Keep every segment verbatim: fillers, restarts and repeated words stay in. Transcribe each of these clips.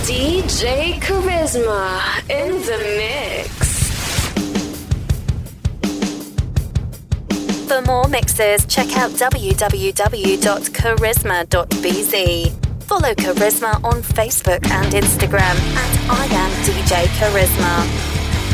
D J Charisma in the mix. For more mixes, check out w w w dot charisma dot b z. Follow Charisma on Facebook and Instagram at I am D J Charisma.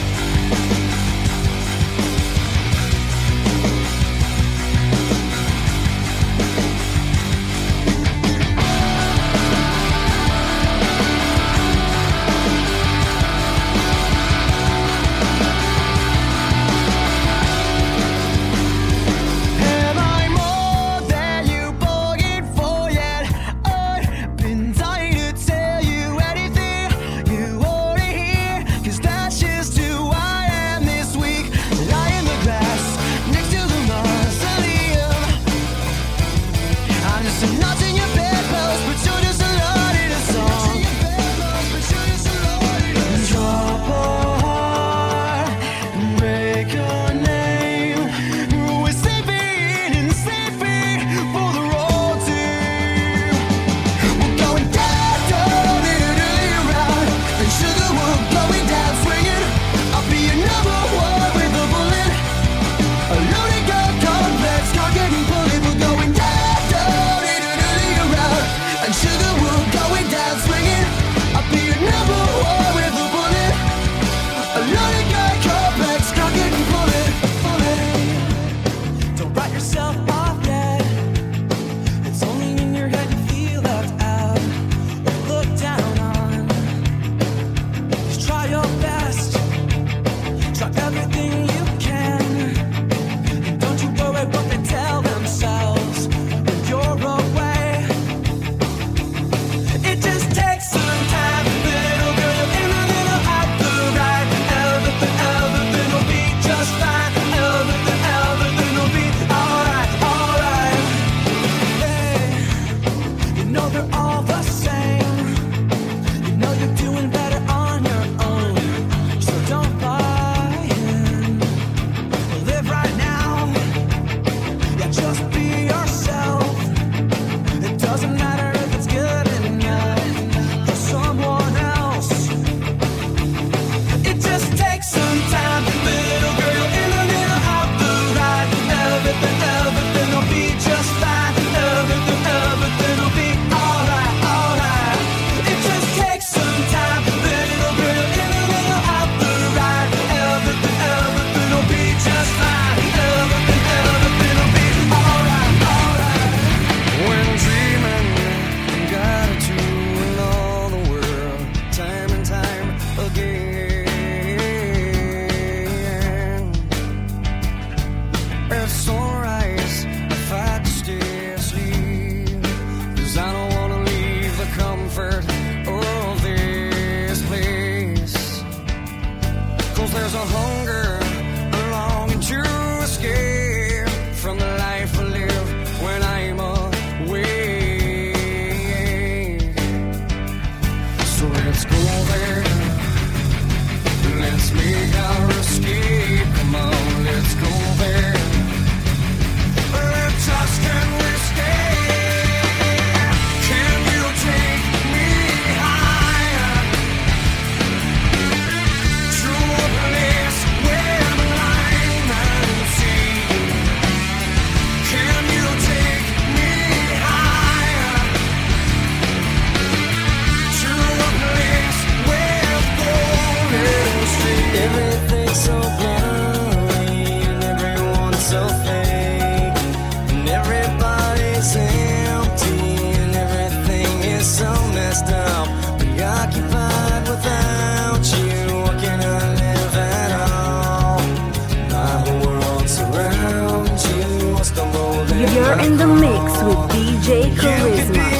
You're in the mix with D J Charisma.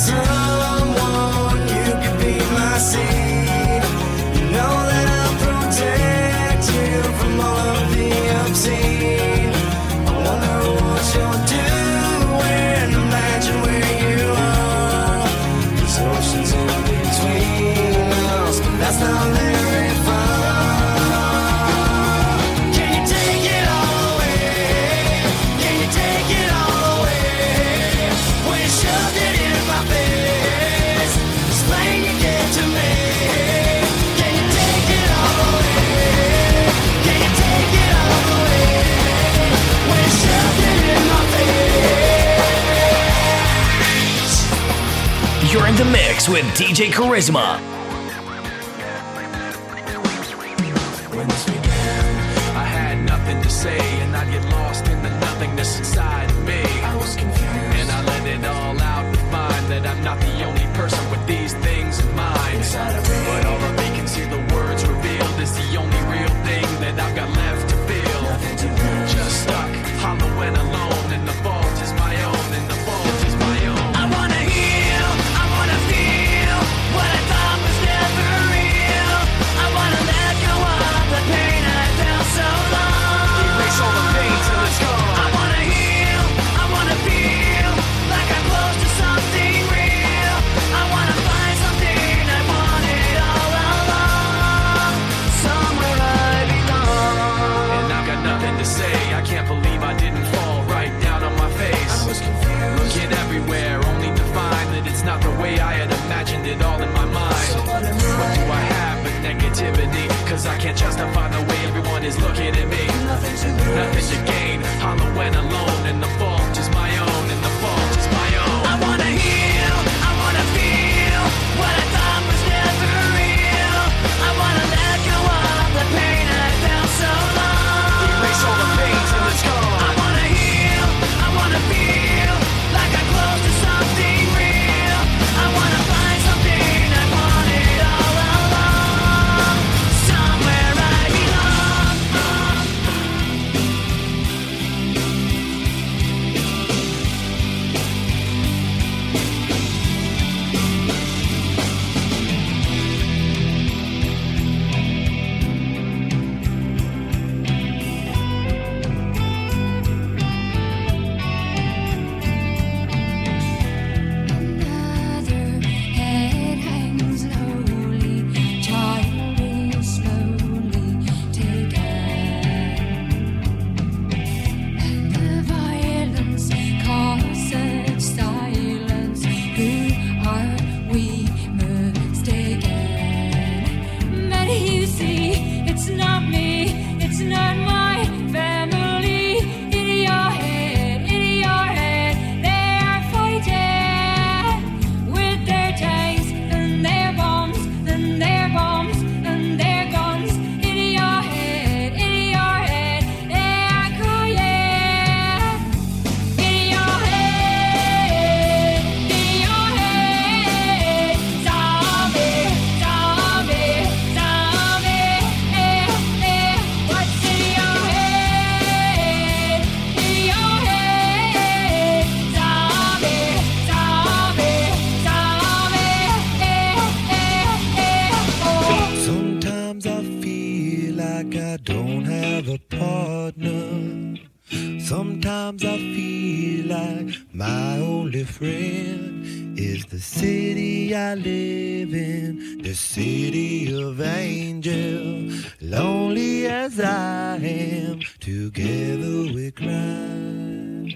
That's not very far. Can you take it all away? Can you take it all away? When you show You're in the mix with D J Charisma. When this began, I had nothing to say, and I'd get lost in the nothingness inside of me. I was confused, and I let it all out to find that I'm not the only person with these things in mind. Inside of me, but all the vacancy the words revealed is the only real thing that I've got left to feel. Nothing to lose. Just stuck, hollow and alone, and the fault is my own, and the fault is my own. I wanna heal, I wanna feel what I thought was never real. I wanna let go of the pain I felt so long. Erase all the pain till it's gone. I wanna heal, I wanna feel like I'm close to something real. I wanna find something I wanted all along, somewhere I belong. And I've got nothing to say, I can't believe I didn't fall right down on my face. I was confused, looking everywhere, only to find that it's not the way I had imagined it all in my mind. So what do I have but negativity? Cause I can't justify the way everyone is looking at me. Nothing to lose, nothing to gain, hollow and alone, and the fault is my own, and the fault is my own. I wanna heal, I wanna feel what I thought was never real. I wanna let go of the pain I felt so long. Erase all the pain till it's gone. I wanna heal, I wanna feel like I'm close to something real. I wanna find something I wanted all along, somewhere I belong. Another head hangs lowly, child is slowly taken, and the violence causes silence. Who are we mistaken? But you see, it's not me, it's not my family. In your head, in your head, they are fighting with their tanks and their bombs and their bombs and their guns. In your head, in your head, they are crying. In your head, in your head, zombie, zombie, zombie. Eh, eh, what's in your head? In your head, zombie, zombie, zombie. Eh, eh, eh, oh. Sometimes I feel like I don't have a partner. Sometimes I feel like my only friend is the city I live in, the city of angels. Lonely as I am, together we cry.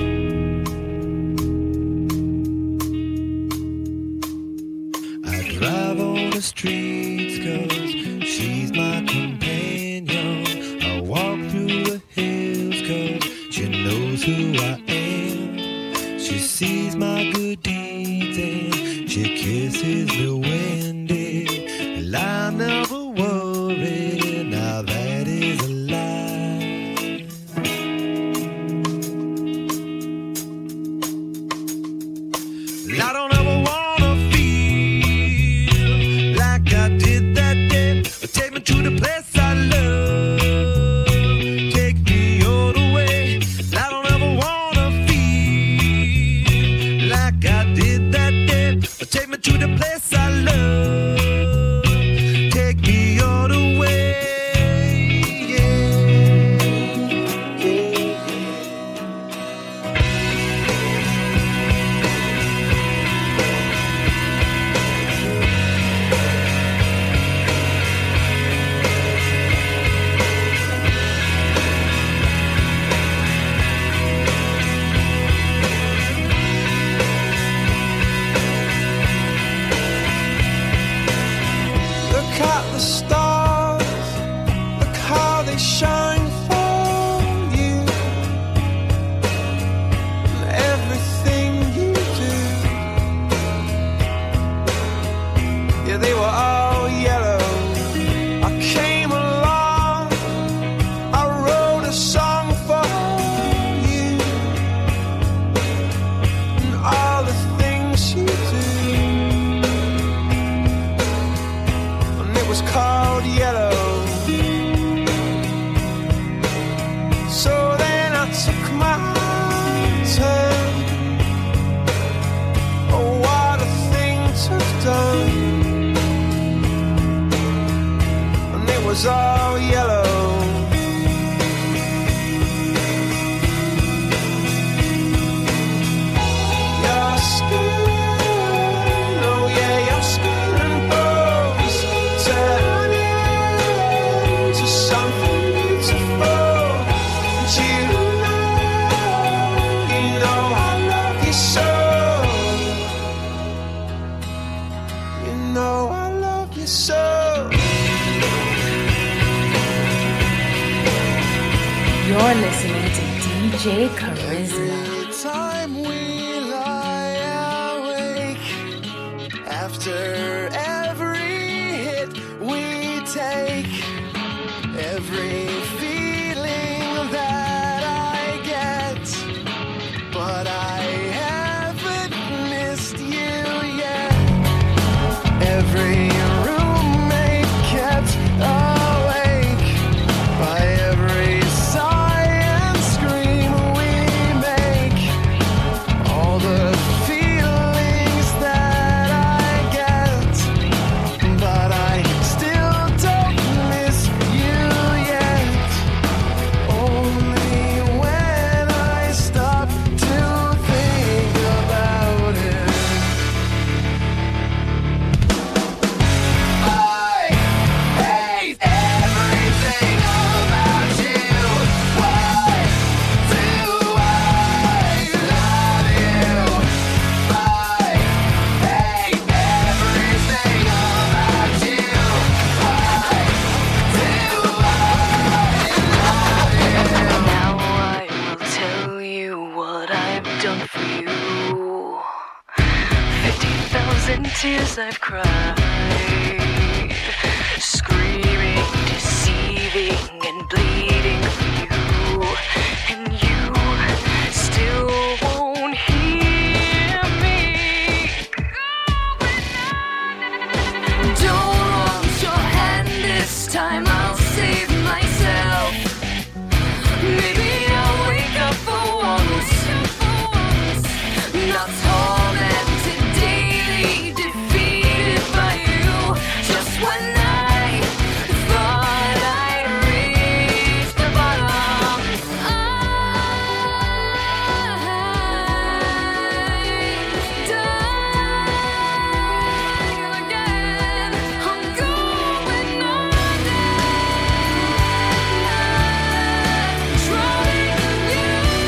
I drive on the streets cause she's my companion. I walk through the hills cause she knows who I am. She sees my good deeds and she kisses me when Well, I never worry, now that is a lie. Well, I don't ever wanna feel like I did that day. Take me to the place I love, take me all the way. Well, I don't ever wanna feel like I did that day. Take me to the place I love. yeah, they were all yellow. I came along, I wrote a song for you, and all the things you do, and it was called Yellow. So then I took my turn. Oh, what a thing to have done. And it was all yellow. Your skin, oh yeah, your skin and bones turn into something beautiful. You know, you know I love you so. You know I love you so. You're listening to D J Charisma. Every time we lie awake, after every hit we take, every feeling that I get, but I haven't missed you yet. Every roommate kept awake by every sigh and scream we make. All the feelings that I get, but I still don't miss you yet. Only when I stop to think about it. I hate everything about you. Why do I love you? I hate everything about you. Why do Now I will tell you what I've done for you. Fifty thousand tears I've cried, screaming, deceiving, and bleeding for you, and you still won't hear me. Don't want your hand this time, I'll save myself. Maybe I'll wake up for once, not tormented daily, defeated by you. Just when I thought I'd reached the bottom, I dive again. I'm going under, trying you.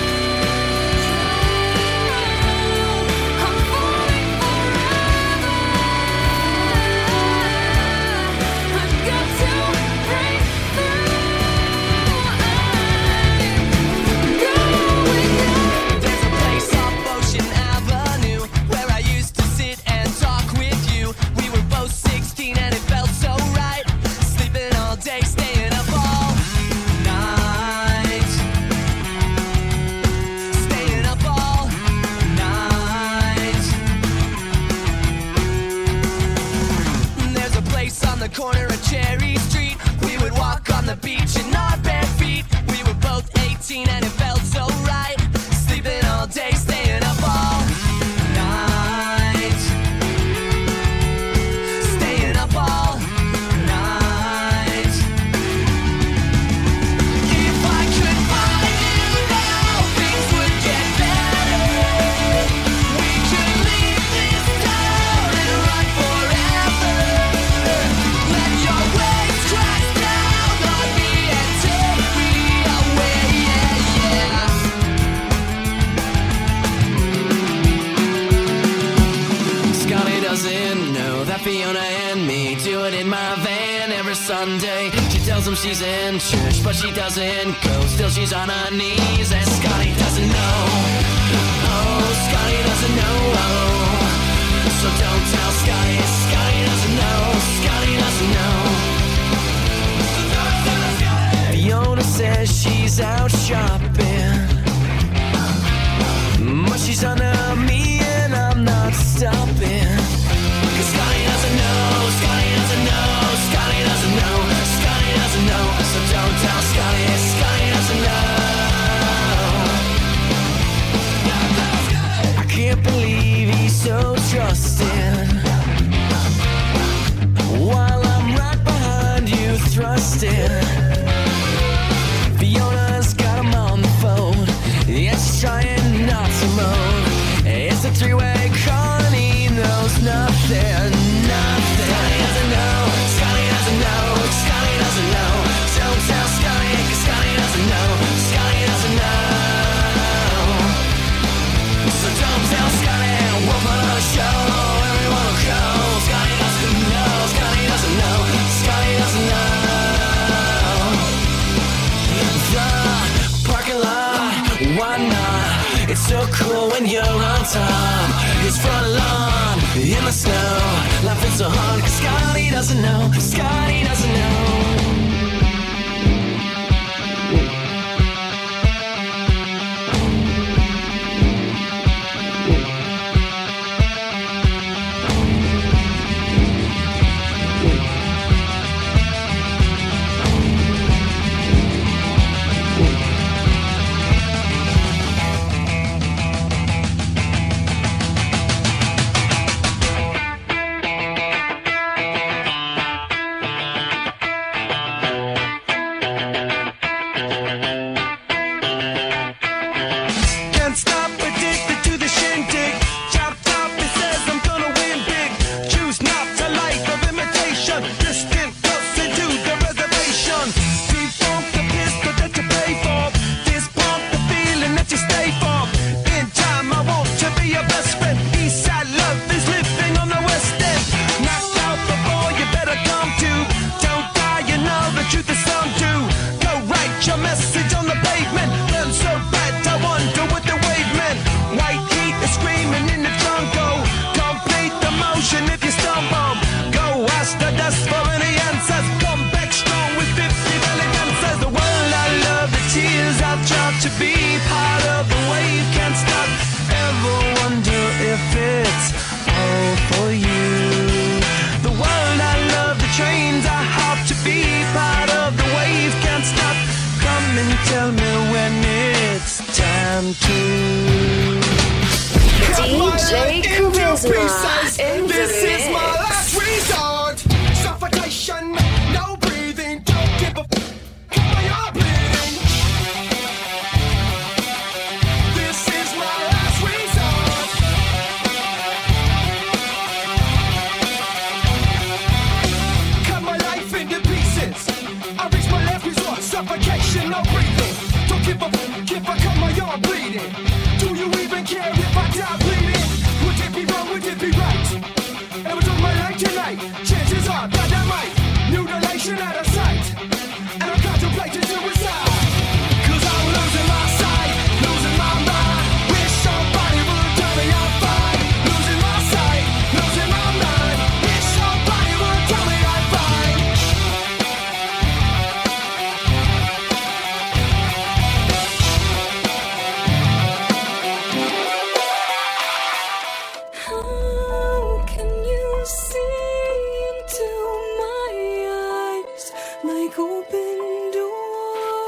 I'm falling forever. I've got to break through. I'm going under. There's a place off Ocean Avenue where I used to sit and talk with you. We were both sixteen and it felt so right. Sleeping all day, staying up all night. Staying up all night. There's a place on the corner of Cherry Street. We would walk on the beach in our bare feet. We were both eighteen and it felt so right. Sleeping all day, staying up all night. Staying up all night. If I could find you now, things would get better. We could leave this town and run forever. Let your waves crash down on me and take me away, yeah, yeah. Scotty doesn't know that Fiona and me do it in my van every Sunday. She tells him she's in church, but she doesn't go. Still she's on her knees, and Scotty doesn't know. Oh, Scotty doesn't know. Oh. So don't tell Scotty, Scotty doesn't know. shopping, but she's under me and I'm not stopping. Cause Scotty doesn't know, Scotty doesn't know, Scotty doesn't know, Scotty doesn't know. So don't tell Scotty, Scotty doesn't know. I can't believe he's so trusting, while I'm right behind you thrusting. Fiona's got him on the phone, yeah, she's trying not to moan. It's a three-way call and he knows nothing, nothing. Scotty doesn't know, Scotty doesn't know, Scotty doesn't know. Don't tell Scotty, cause Scotty doesn't know, Scotty doesn't know. So don't tell Scotty, we'll put on a show, everyone will go. Scotty doesn't know, Scotty doesn't know, Scotty doesn't know. The parking lot, why not? It's so cool when you're on top. His front lawn, in the snow, laughing so hard cause Scotty doesn't know, Scotty doesn't know. Can't stop, addicted to the shindig. Chop top, it says I'm gonna win big. Choose not a life of imitation. Distant closer to the reservation. Defunct the pistol that you pay for. This pump the feeling that you stay for. In time, I want to be your best friend. Eastside love is living on the west end. Knocked out before you better come to. Don't die, you know the truth is some do. Go write your message on the pavement. Burn so bad, I wonder what the wave meant. White heat is screaming in the trunk. Go complete the motion if you stumble. Go ask the dust for any answers. Come back strong with fifty belly dancers. The world I love, the tears I've dropped to be part of the wave can't stop. Ever wonder if it's all for you? The world I love, the trains I hop to be part of the wave can't stop. Come and tell me when it's time to. D J Charisma in the This is my mix. last resort. Suffocation, no breathing. Don't give a f- why you're bleeding. This is my last resort. Cut my life into pieces. I reach my last resort. Suffocation, no breathing. Don't give a f- if I cut my arm bleeding. Do you even care if I die bleeding? Would it be wrong? Would it be right? Ever took my life tonight? Chances are that I might. Mutilation out of sight. And I'm contemplating suicide. Cause I'm losing my sight, losing my mind. Wish somebody would tell me I'm fine. Losing my sight, losing my mind. Wish somebody would tell me I'm fine. How can you see into my eyes like open doors?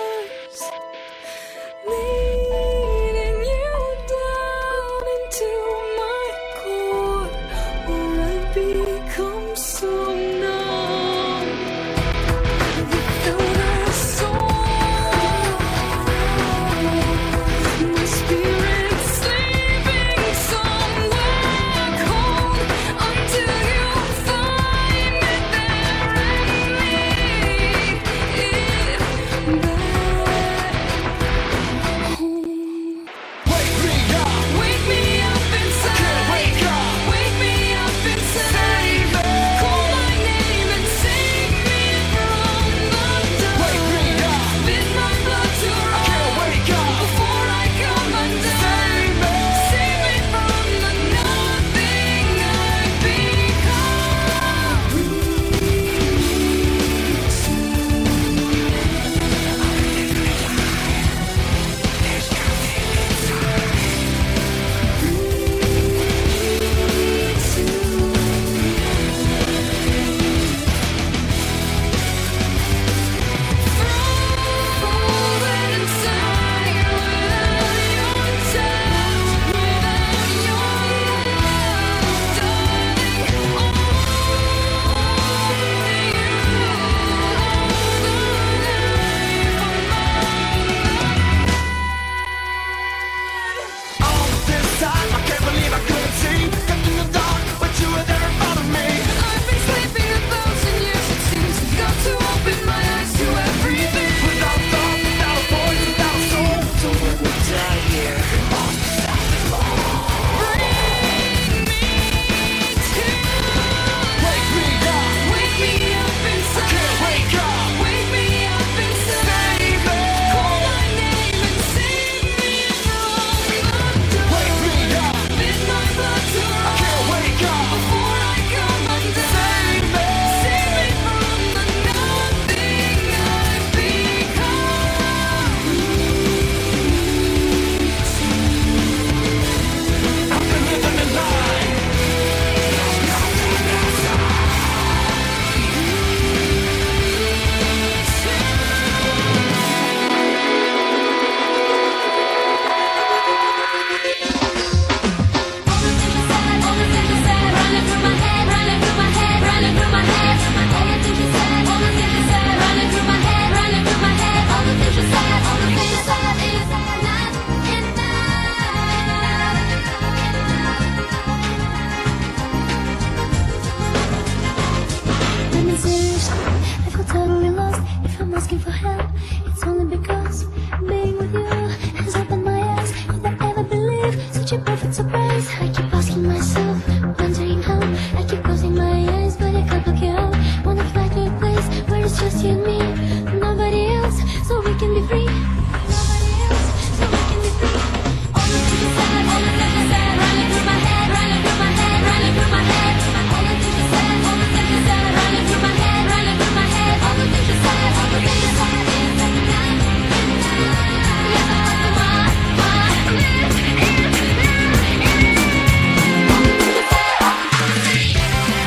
I'm asking for help, it's only because being with you has opened my eyes. Could I ever believe such a perfect surprise? I keep asking myself, wondering how. I keep closing my eyes, but I can't look you out. Wanna fly to a place where it's just you and me, nobody else, so we can be free. Nobody else, so we can be free. All the things you said, all the things you said, running through my head, running through my head, running through my head. All the things you said, all the things you said, running through my head, running through my head. All the things you said, all the things you said. Yes, I love you, my, my. This is now. All the things you said, all the things you said.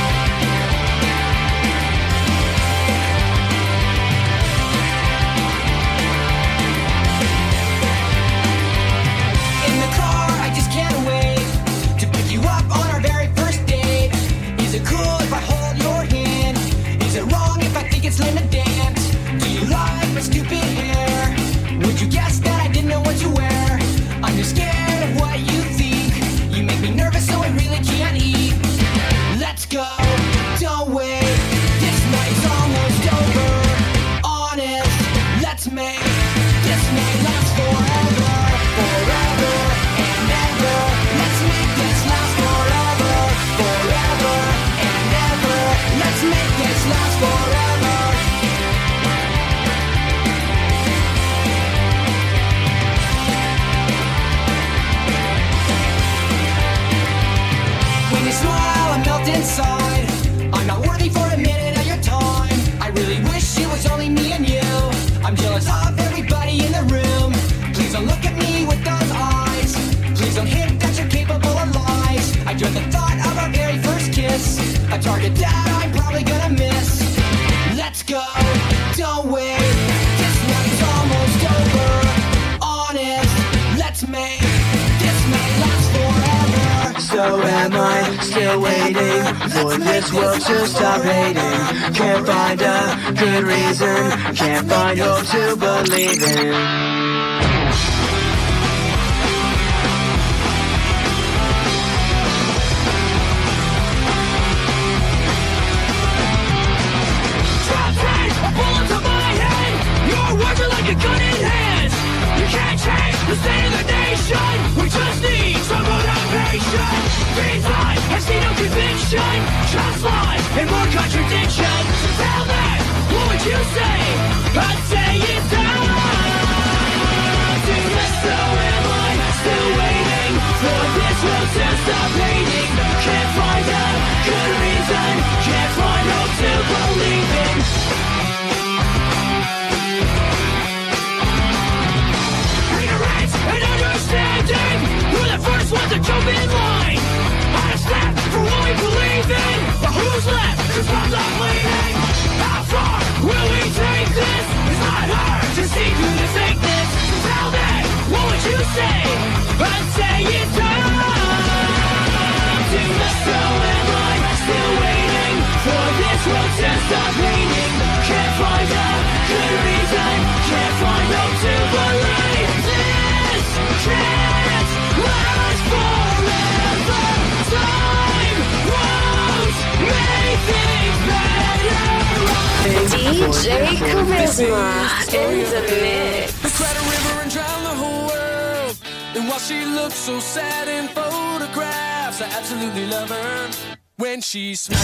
In the car, I just can't wait to pick you up on our very first date. Is it cool if I hold your hand? Is it wrong if I think it's lame to dance? Do you like my stupid hair? Would you guess that I didn't know what to wear? I'm just scared of what you think. You make me nervous, so I really can't eat. Let's go, don't wait. This night's almost over. Honest, let's make this night last forever. Forever and ever. Let's make this last forever. Forever and ever. Let's make this last forever. When you smile, I melt inside. I'm not worthy for a minute of your time. I really wish it was only me and you. I'm jealous of everybody in the room. Please don't look at me with those eyes. Please don't hint that you're capable of lies. I dread the thought of our very first kiss, a target that I'm probably gonna miss. Let's go, don't wait. This night's almost over. Honest, let's make this night last forever. So am I still waiting for this world to stop hating? Can't find a good reason, can't find hope to believe in. Bullet to my head, your words are like a gun in hand. You can't change the state of the nation. We just need some motivation. Breathe life, I see no conviction. Just lie and more contradiction. So tell me, what would you say? I'd say it's time to let so am I still waiting for this world to stop hating. Can't find a good reason, can't find hope to believe in. And understanding, we're the first ones to jump in line. On a step for what we believe in. But who's left? Cause I'm not leaving. How far will we take this? It's not hard to see through the fakeness. So tell me, what would you say? I'd say it's time to let go. Am I still waiting for this world to stop raining? Can't find a good reason, can't find hope to believe. Can't last forever. Time won't make things better. D J Charisma in the mix. We cried a river and drowned the whole world. And while she looks so sad in photographs, I absolutely love her when she smiles.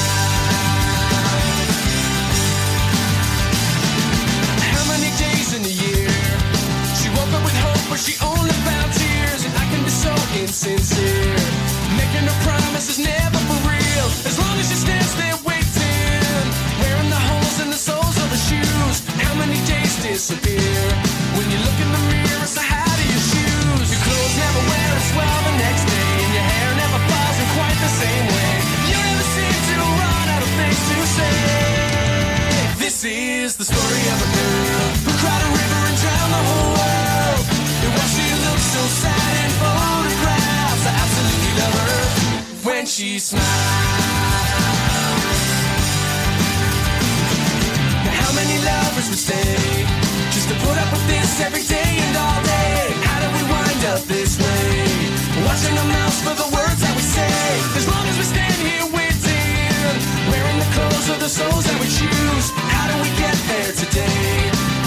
How many days in a year she woke up with hope, but she only found tears? And I can be so insincere, making her promises never for real. As long as she stands there waiting, wearing the holes in the soles of her shoes. How many days disappear when you look in the mirror? So how do your shoes? Your clothes never wear as well the next day, and your hair never falls in quite the same way. You never seem to run out of things to say. This is the story of a girl who cried a river and drowned the whole world. And while she looks so sad in photographs, I absolutely love her when she smiles. Now how many lovers would stay just to put up with this every day and all day? How do we wind up this way? Watching our mouths for the words that we say. As long as we stand here waiting, wearing the clothes of the souls that we choose. How do we get there today?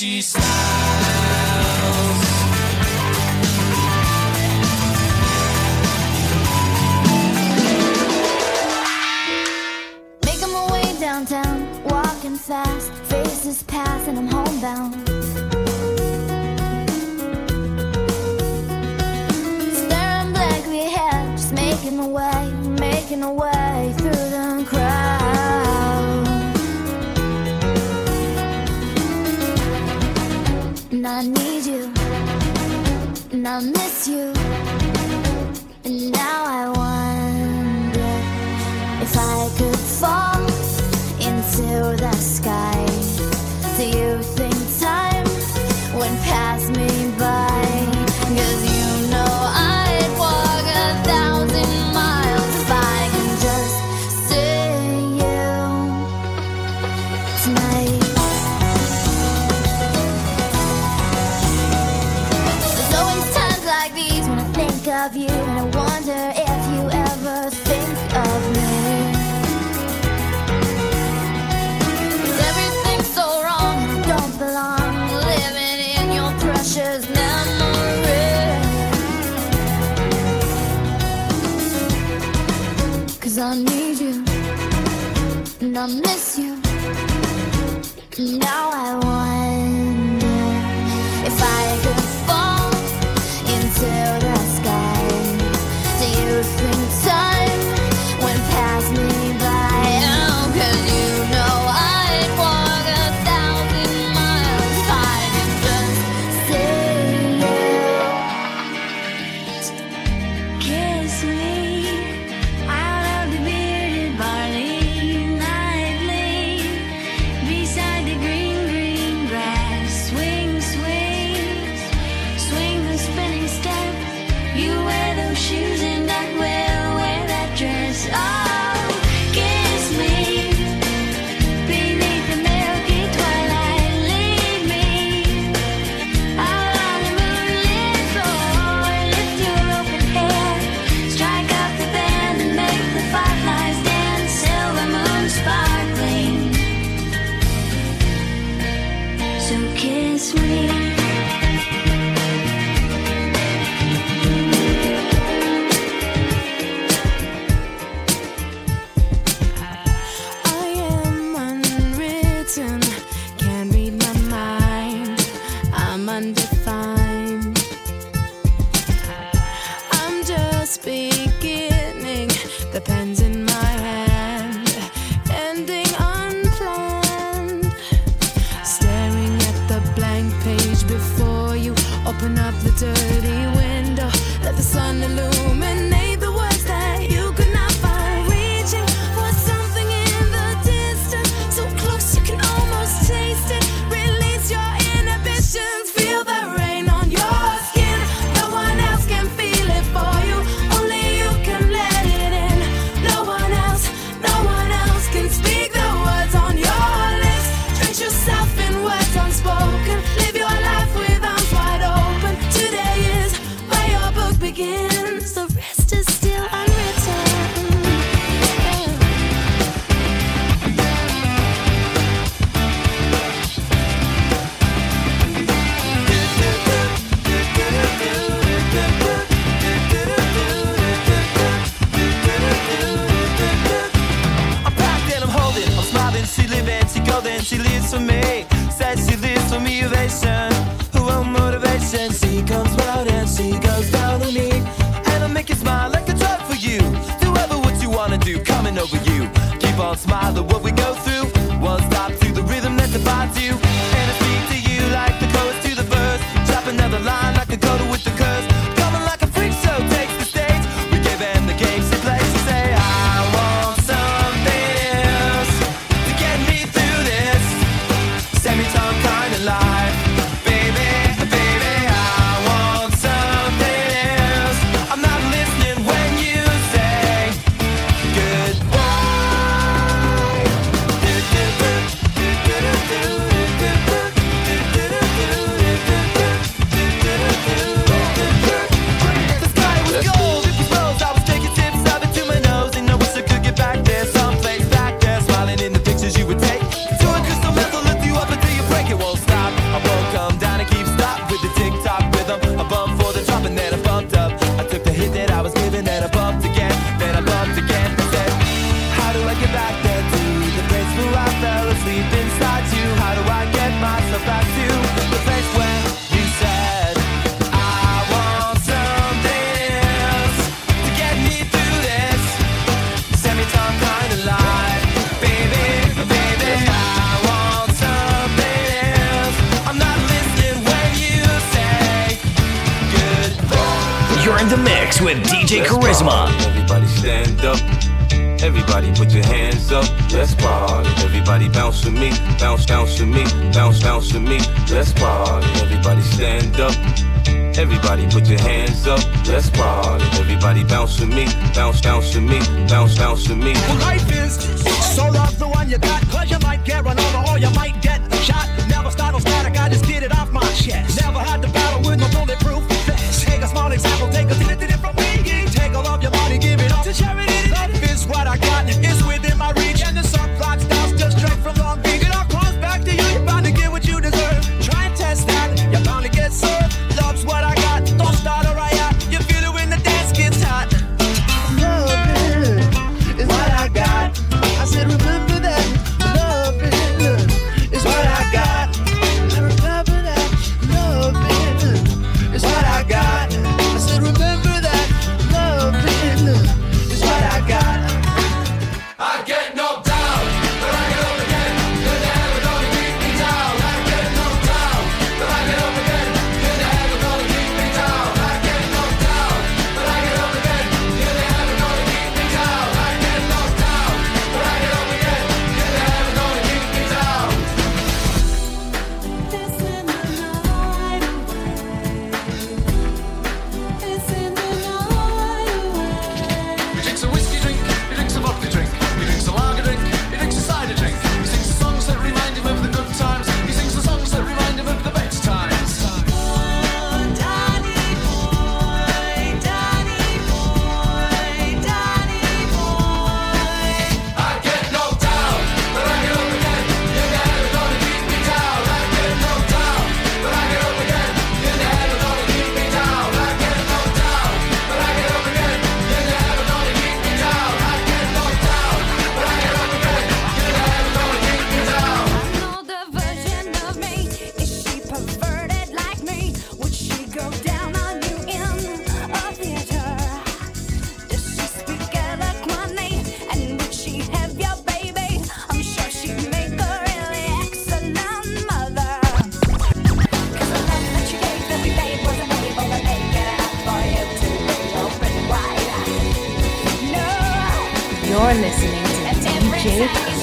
she smiles. Making my way downtown, walking fast, faces pass and I'm homebound. Staring blankly ahead, just making my way, making my way through the crowd. And I need you, and I miss you, and now I wonder if I could fall into the sky. Do you think time would pass me by? 'Cause you know I'd walk a thousand miles if I can just see you tonight. There's always times like these when I think of you, and I wonder if you ever think of me. Precious memory. 'Cause I need you, and I miss you. Now I wonder if I could fall into the sky. Do you think time would pass me by? Oh, 'cause you know I'd walk a thousand miles if I could just kiss me out of the bearded barley nightly, beside the green, green grass. Swing, swing, swing the spinning step. You wear those shoes and I will wear that dress. Oh, kiss me beneath the milky twilight. Lead me out on the moonlit floor. Lift your open hair, strike up the band and make the fireflies dance. Silver moon sparkling, so kiss me. I am unwritten, can't read my mind. I'm undefined. I'm just beginning, the pen's in my hand, ending unplanned. Staring at the blank page before you, open up the dirty window, let the sun illuminate the words that you could not find. Reaching for something in the distance, so close you can almost taste it. Release your inhibitions, feel the rain on your skin. No one else can feel it for you, only you can let it in. No one else, no one else can speak the words on your lips. Drench yourself in words unspoken, live your life with arms wide open. Today is where your book begins, the rest is still unwritten. I'm packed and I'm holding, I'm smiling, she living, she golden, she lives for me. Says she lives for me, ovation, her own motivation. She comes round and she goes down on me, and I make you smile like a drug for you. Do ever what you wanna do, coming over you. Keep on smiling, what we go through. One stop to the rhythm that defines you, and I speak to you like the chorus to the verse. Drop another line like a coda with the curse. Coming like a freak show takes the stage. We give him the game she plays. She say, I want something else to get me through this semi-tongue kind of life. Baby, baby, I want something else. I'm not listening when you say goodbye. Do, do, do, do, do, do, do. You're in the mix with D J Charisma. Everybody stand up. Everybody put your hands up. Let's party. Everybody bounce with me. Bounce, bounce with me. Bounce, bounce with me. Let's party. Everybody stand up. Everybody put your hands up. Let's party. Everybody bounce with me. Bounce, bounce with me. Bounce, bounce with me. Well, life is so love the one you got. Cause you might get run over or you might get shot. Never startle static, I just get it off my chest. Never had to battle with no bulletproof vest. Take a small example, take a little bit from me. Take all of your money, give it up to charity. Love is what I got, it's within my reach. And the sun rock styles just straight from Long Beach. It all comes back to you, you're bound to get what you deserve. Try and test that, you're bound to get served. Love's what I got, don't start a riot. You feel it when the dance gets hot. Love is what I got. I said remember that. Love is what I got. I remember that. Love is what I got. I said remember that. Love is what I got. I get knocked down, but I get up again. You're never gonna keep me down. I get knocked down, but I get up again. You're never gonna keep me down. I get knocked down, but I get up again. You're never gonna keep me down. I get knocked down, but I get up again. You're never gonna keep me down. It's in the night away. It's in the night away. He drinks a whiskey drink, he drinks a vodka drink, he drinks a lager drink, he drinks a cider drink. He sings the songs that remind him of the good times. He sings the songs that remind him of the best times. Oh, Danny boy, Danny boy, Danny boy. I get knocked down, but I get up again. You're never gonna keep me down. I get knocked down, but I get up again. You're never gonna keep me down. I get knocked down, but I get up again. You're never gonna keep me down. I get knocked down, but I get up again. You're never gonna keep me down. Another version of me. Is she perverted like me? Would she go down on you in a theater? Does she speak eloquently? And would she have your baby? I'm sure she'd make a really excellent mother. 'Cause the love that you gave every day wasn't able to make it enough for you to be open wide. No. You're listening to D J Charisma.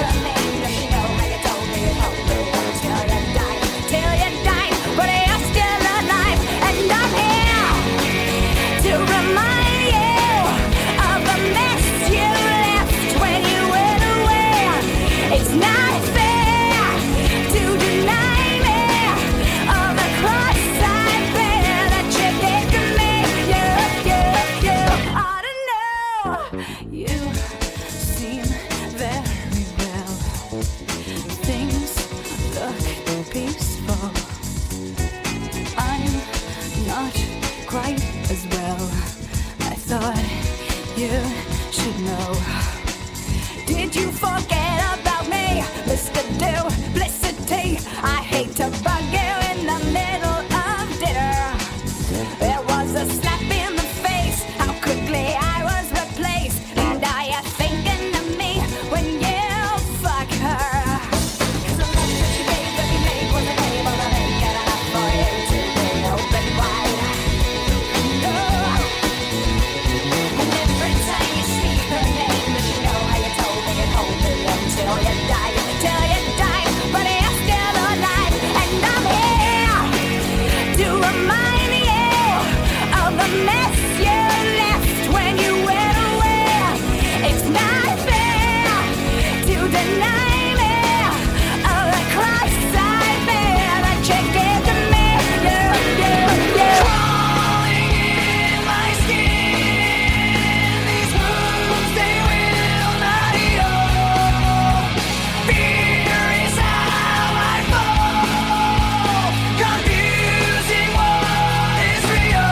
Till you die, but you're still alive, and I'm here to remind you of the mess you left when you went away. It's not fair to deny me of the cross I bear that you did to me. You, you, you ought to know. You seem very well. Things look peaceful. I'm not quite as well. I thought you should know. Did you forget about me, Mister Duplicity? I hate to bug you in the middle of dinner. There was a slap in the face, how quickly I was replaced. And are you thinking of me when you fuck her? 'Cause the love that you gave every day wasn't able to make it enough for you to be open wide. No. And every time you speak her name, does she know how you told me and hold me until you died, till you died, but you're still alive, and I'm here to remind you of the mess you left when you went away. It's not fair to deny me of the cross I bear that you gave to me. You, you, you. Crawling in my skin, these wounds they will not heal. Fear is how I fall, confusing what is real.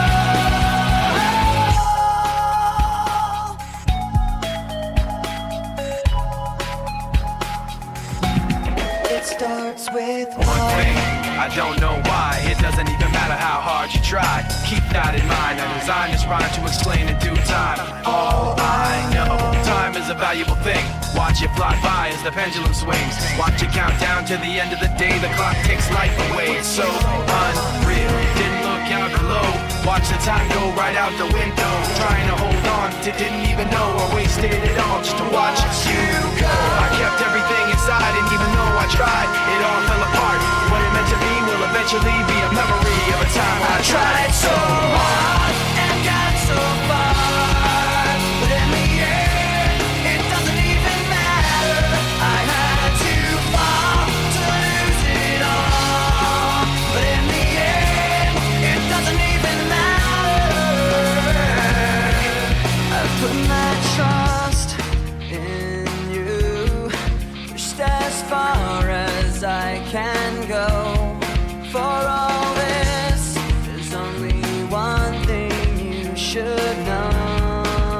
It starts with One thing, I don't know why. It doesn't even matter how hard you try. Keep that in mind. I designed this rhyme to explain in due time. All I know, time is a valuable thing. Watch it fly by as the pendulum swings. Watch it count down to the end of the day. The clock takes life away. It's so unreal. Didn't look out below. Watch the time go right out the window. Trying to hold on to didn't even know I wasted it all just to watch you go. I kept everything inside, and even though I tried, it all fell apart. What it meant to be will eventually be a memory of a time when I tried so hard and got so far, but in the end, it doesn't even matter. I had to fall to lose it all, but in the end, it doesn't even matter. I put my trust in you, just as far as I can go. For all this, there's only one thing you should know.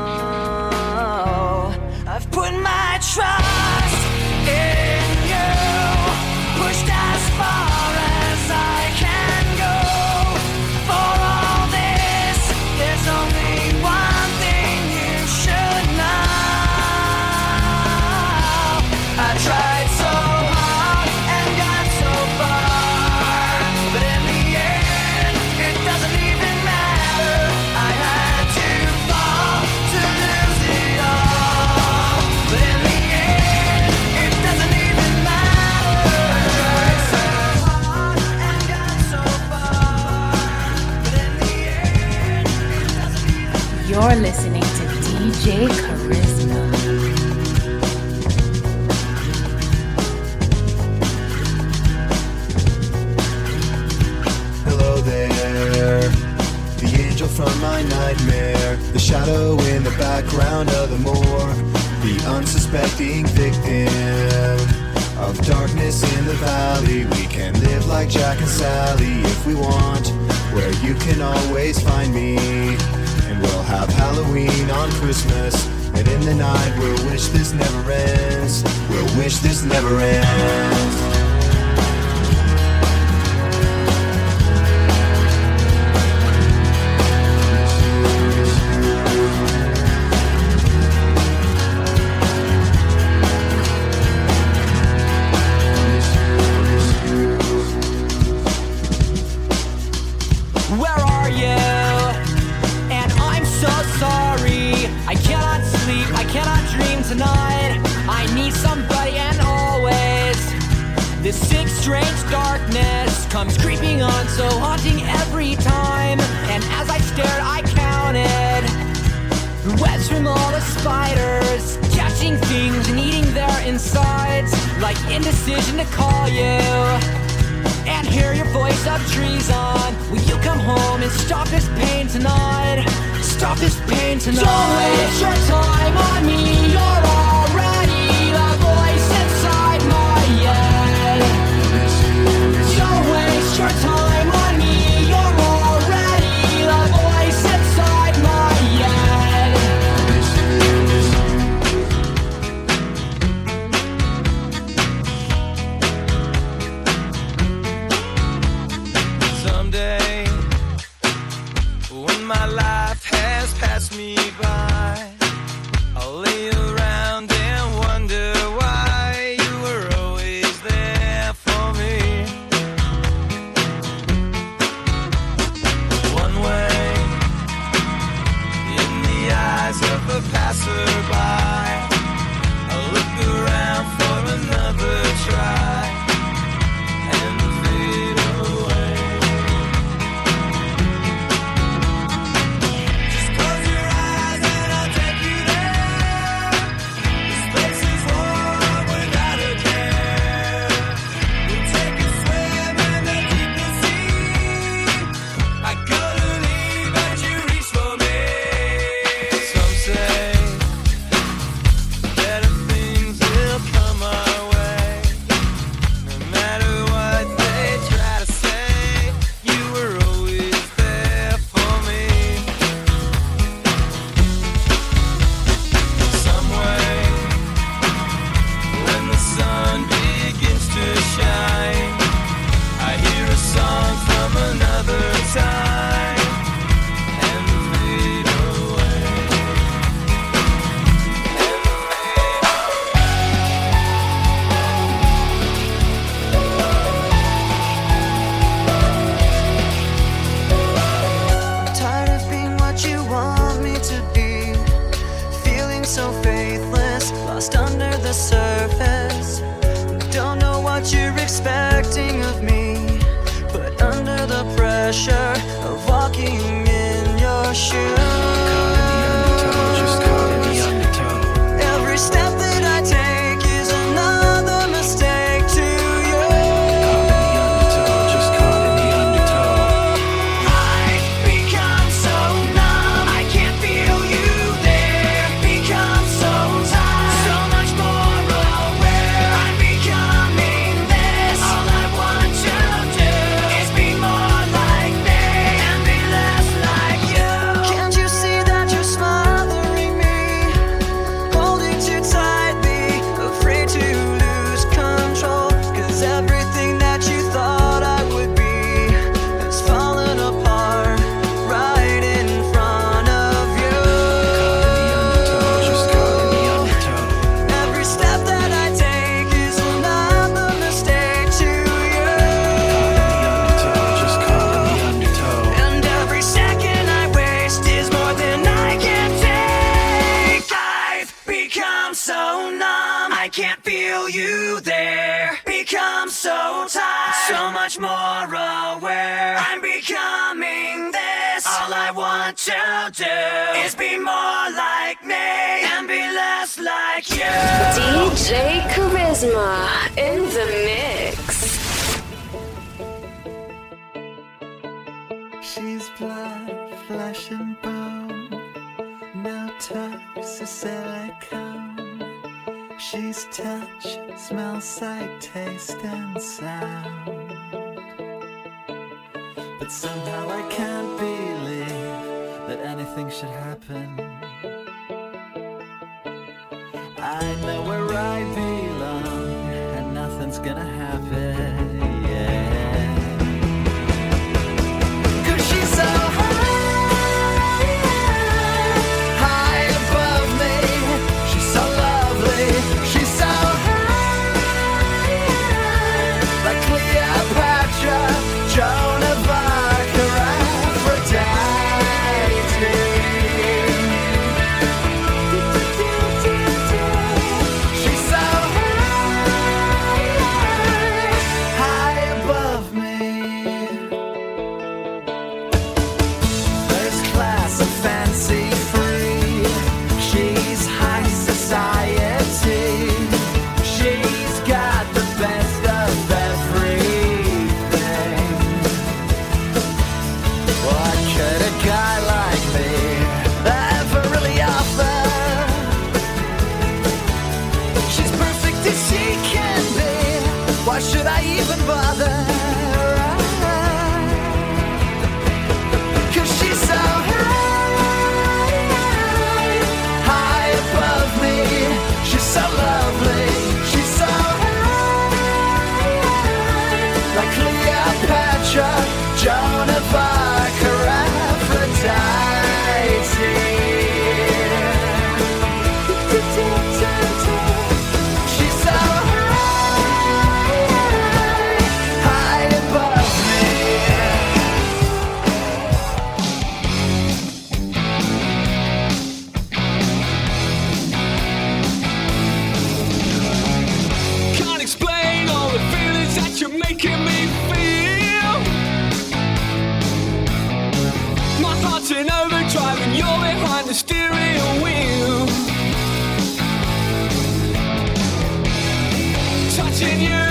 I've put my trust in you, pushed as far as I can go. For all this, there's only one thing you should know. I tried so hard and got so far, but in the end, it doesn't even matter. I had to fall to lose it all, but in the end, it doesn't even matter. I tried so hard and got so far, but in the end, it doesn't even. You're listening to D J Charisma. Hello there, the angel from my nightmare, the shadow in the background of the morgue, the unsuspecting victim of darkness in the valley. We can live like Jack and Sally if we want, where you can always find me. And we'll have Halloween on Christmas, and in the night we'll wish this never ends. We'll wish this never ends. Where are you? And I'm so sorry. I cannot sleep, I cannot dream tonight. I need somebody, and always this sick, strange darkness comes creeping on, so haunting every time. And as I stared, I counted the webs from all the spiders, catching things and eating their insides, like indecision to call you and hear your voice of treason. Will you come home and stop this pain tonight? Stop this pain tonight. Don't waste your time on me. You're already the voice inside my head. Don't waste your time on me. You're already the voice inside my head. Someday, when my life has passed me by, I'll lay around and wonder why you were always there for me. One way, in the eyes of a passerby, I'll look around for another try and fade away. Just close your eyes and I'll take you there. the surface. Don't know what you're expecting of me, but under the pressure of walking in your shoes, every step that I take is another mistake to you. Just caught in the undertow. I've become so numb, I can't feel you there. Become so tired, so much more aware. I'm becoming this. All I want to do is be more like me and be less like you. Can't you see that you're smothering me, holding too tightly, afraid to lose control? 'Cause everything that you thought I would be has fallen apart right in front of you. Every step that I take is another mistake to you. And every second I waste is more than I can take. I've become so numb, I can't feel you there. Become so tired, so much more aware. I'm becoming this. All I want to do is be more like me and be less like you. D J Charisma in the mix. She's blood, flesh and bone, no touch of silicone. She's touch, smell, sight, taste and sound. But somehow I can't believe that anything should happen. I know where I belong and nothing's gonna happen, yeah. 'Cause she's so high, high above me. She's so lovely. She's so high, like Cleopatra, Joan of Arc, or Aphrodite. She's so high, high above me. First class and fancy free. She's high society. She's got the best of everything. What could a guy like me ever really offer? She's perfect as she can be. Why should I even bother? 'Cause she's so high, high above me. She's so lovely. She's so high, like Cleopatra, Joan of Arc, or Aphrodite. She's so high, high above me. Can't explain all the feelings that you're making me feel. My heart's in overdrive and you're behind the steering wheel. Touching you,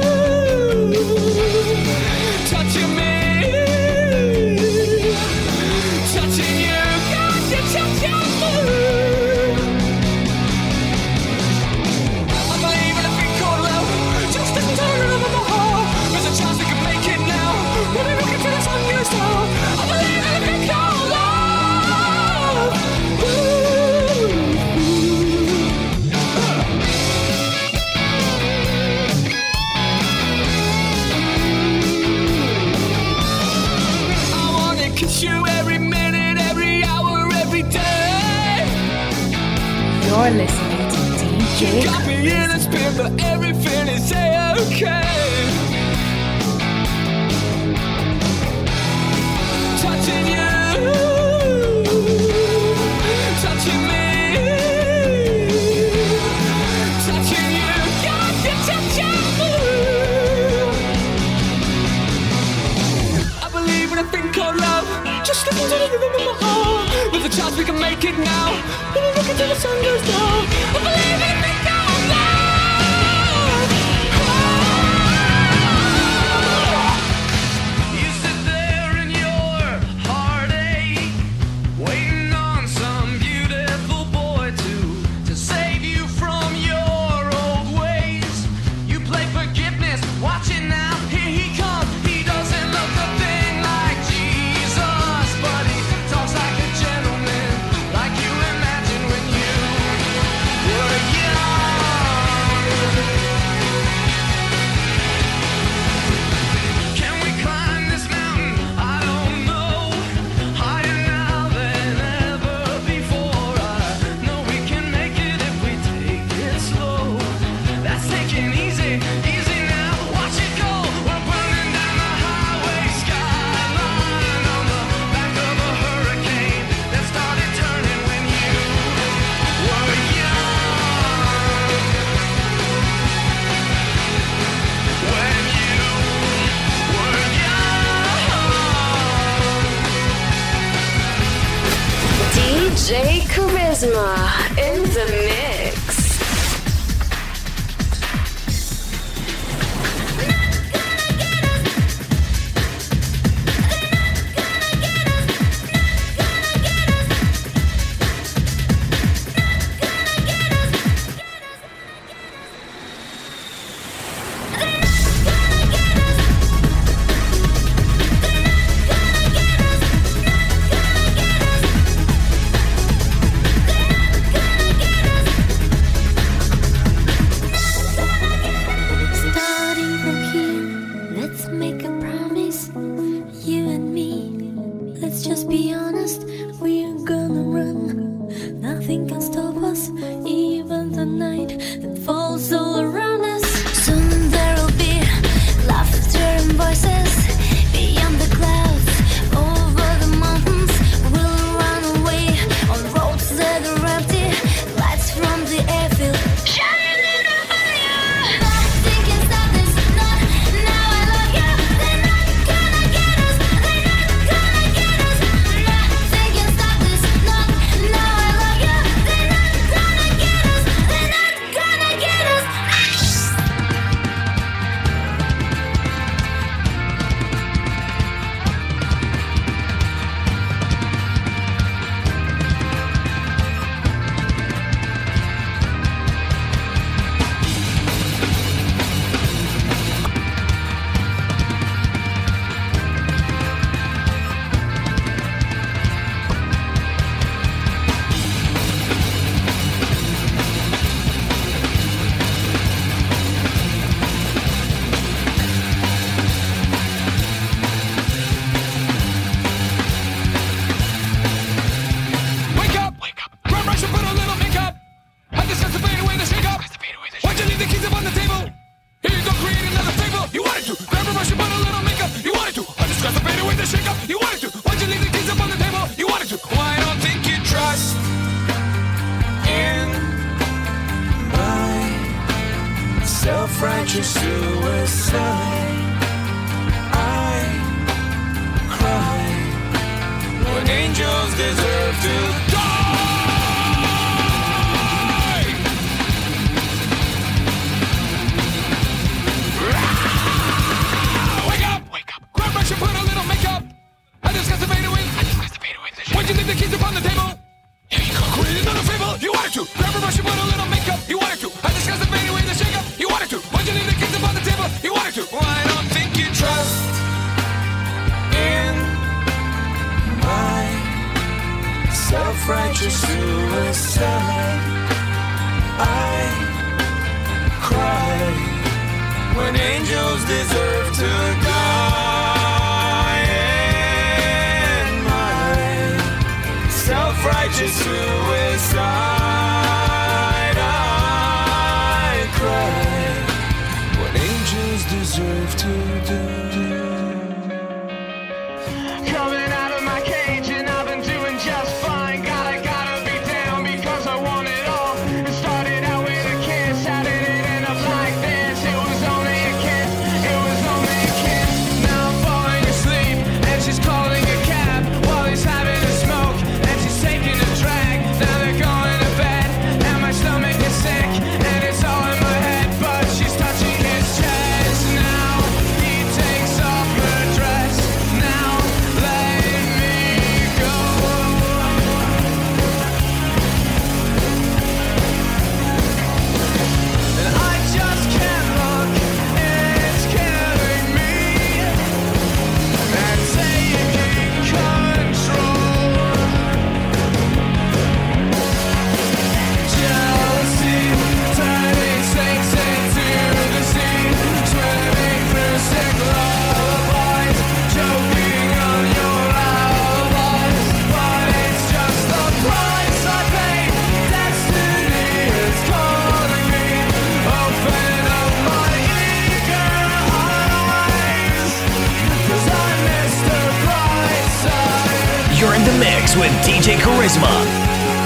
touching me, touching you, got to touch you. I believe in a thing called love, just as I'm turning over my heart. There's a chance we can make it now. We'll be looking for this new star. I believe in a thing called love. I wanna kiss you every minute, every hour, every day. You're listening to D J Got me in a spin, but everything is a-okay. Touching you, touching me, touching make it now. Gonna look until the sun goes down. I believe in the God love. You sit there in your heartache, waiting on some beautiful boy to to save you from your old ways. You play forgiveness, watch it now. Here he comes. He doesn't look a thing like Jesus, but he talks like a gentleman, like you imagined when you were young. Can we climb this mountain? I don't know. Higher now than ever before. I know we can make it if we take it slow. That's taking easy, easy now. Watch it go. We're burning down the highway skyline on the back of a hurricane that started turning when you were young. When you were young. D J Charisma in the mix. Starting from here, let's make a promise. You and me, let's just be honest. We're gonna run, nothing can stop us. Even the night that falls all around us. Soon there'll be laughter and voices beyond the clouds, over the mountains. We'll run away on roads that are empty, lights from the airfield shining in the fire. Nothing can stop this, not now. I love you. They're not gonna get us. They're not gonna get us. Nothing can stop this, not now. I love you. They're not gonna get us. They're not gonna get us. Wake up! Wake up! Grab brush and put a little makeup. I just have to fade away the shake up. Why'd you leave the keys up on the table? Here you go, create another fable. You wanted to. Grab a brush and put a little makeup. You wanted to. I just got to fade away the shake up. You wanted to. Why'd you leave the keys up on the table? You wanted to. Well, I don't think you trust in my self-righteous suicide. I cry when angels deserve to die. Wake up! Wake up! Grab brush and put a little makeup. I just got to fade away. I just got to fade away. Why'd you leave the keys upon the table? Here you go. Create another fable. You wanted to. Grab a brush and put a little makeup. You wanted to. I just got to fade away the shake up. You wanted to. Why'd you leave the keys upon the table? You wanted to. Well, I don't think you trust in my self-righteous suicide. I cry when angels deserve to die. And my self-righteous suicide. I cry when angels deserve to die. Coming out of my cage and I've been doing just fine. Gotta, gotta be down because I want it all. It started out with a kiss. How did it end up like this? It was only a kiss. It was only a kiss. Now I'm falling asleep and she's calling a cab while he's having a smoke and she's taking a drag. mix with D J Charisma.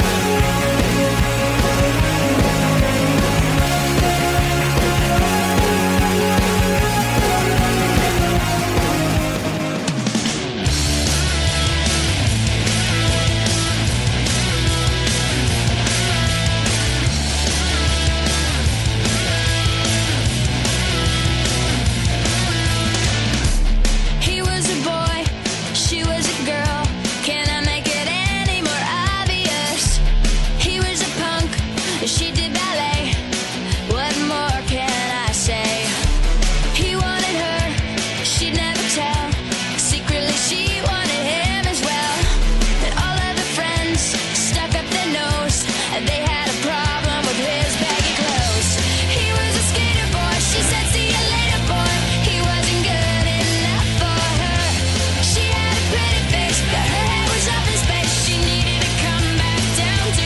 He was a boy, she was a girl. Can I make it any more obvious? He was a punk, she did ballet. What more can I say? He wanted her, she'd never tell. Secretly she wanted him as well. And all of her friends stuck up their nose. They had a problem with his baggy clothes. He was a skater boy, she said see you later boy. He wasn't good enough for her. She had a pretty face, but her head was up in space. She needed to come back down to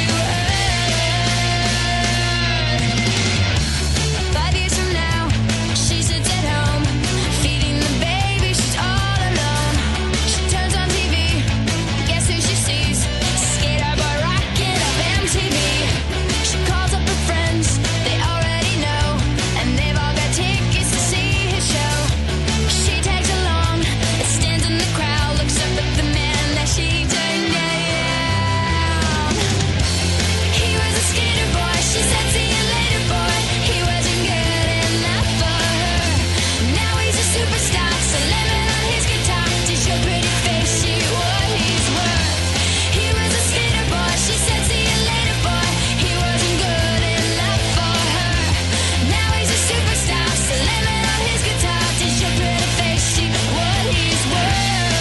earth. Five years from now, she sits at home, feeding the baby, she's all alone. She turns on T V, guess who she sees? Skater boy rocking up M T V. She calls up her friends, they already know, and they've all got tickets to see his show. She tags along, stands in the crowd, looks up at the man that she turned down. He was a skater boy, she said see you later boy. He wasn't good enough for her. Now he's a superstar, slamming on his guitar. Did your pretty face see what he's worth? He was a skater boy, she said see you later boy. He wasn't good enough for her. Now he's a superstar, slamming on his guitar. Did your pretty face see what he's worth?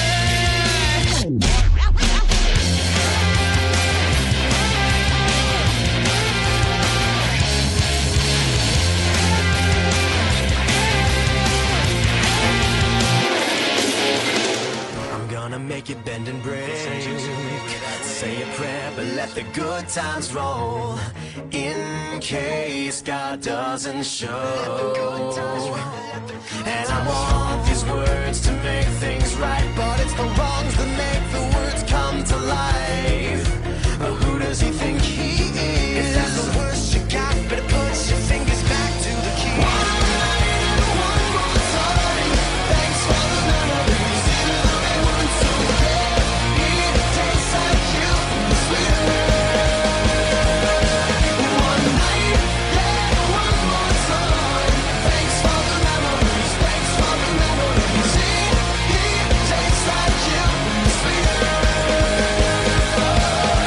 I'm gonna make you bend and break. Say a prayer, but let the good times roll. In case God doesn't show. And I want these words to make things right, but it's the wrongs that make the words come to life. But who does he think he is? Is that the worst you got? Better put your fingers back to the key. One night, one more time. Thanks for the memories. I want to get it. Tastes like you, sweeter. One night, yeah, one more time. Thanks for the memories. Thanks for the memories. It tastes like you, sweeter.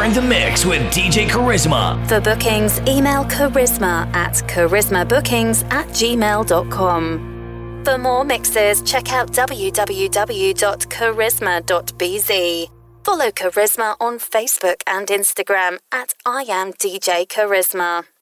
in the mix with D J Charisma. For bookings, email charisma at charismabookings at gmail dot com. For more mixes, check out w w w dot charisma dot b z. Follow Charisma on Facebook and Instagram at I am D J Charisma.